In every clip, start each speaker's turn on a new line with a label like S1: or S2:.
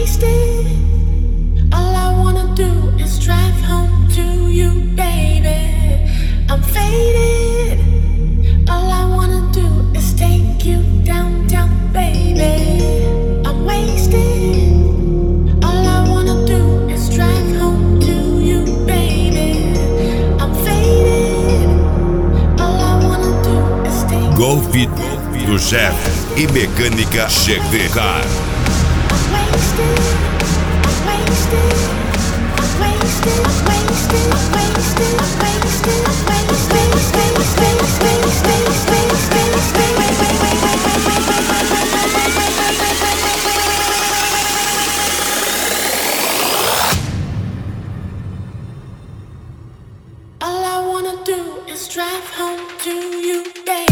S1: Golf do Jeff e Mecânica GT-Car.
S2: All I wanna do is drive home to you, baby.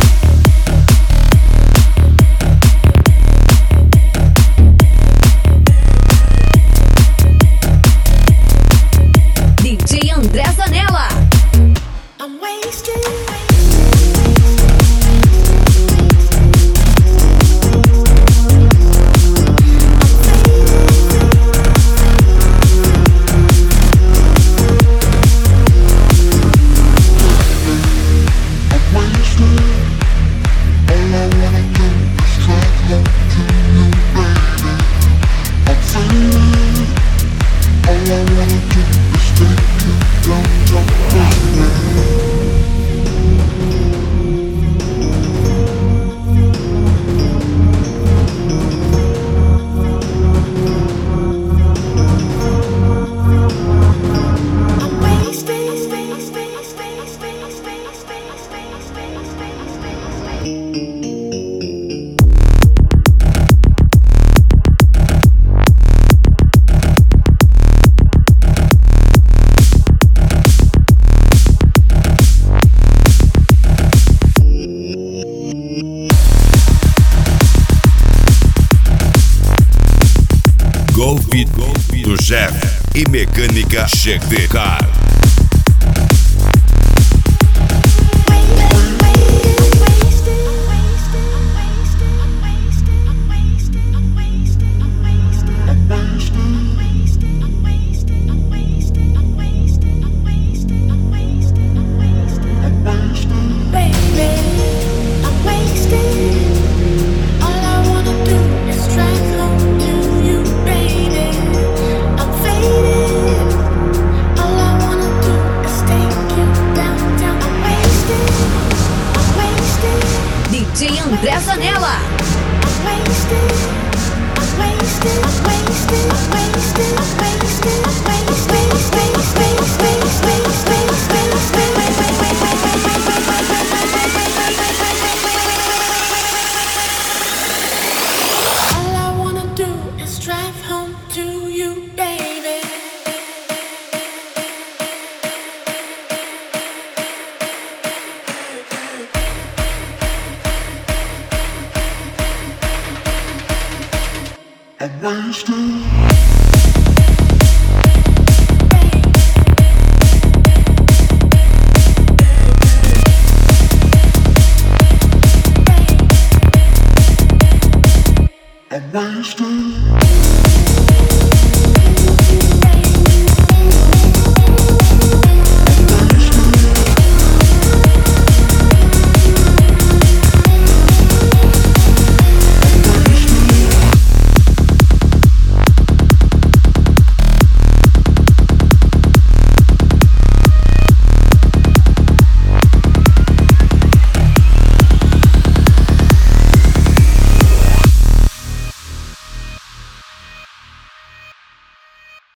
S3: DJ André Zanella.
S2: I'm wasted.
S1: Golf do Jeff e Mecânica GT-Car.
S3: DJ André Zanella.
S2: All I wanna do is drive home to you, baby.
S4: I'm wasted. I'm wasted.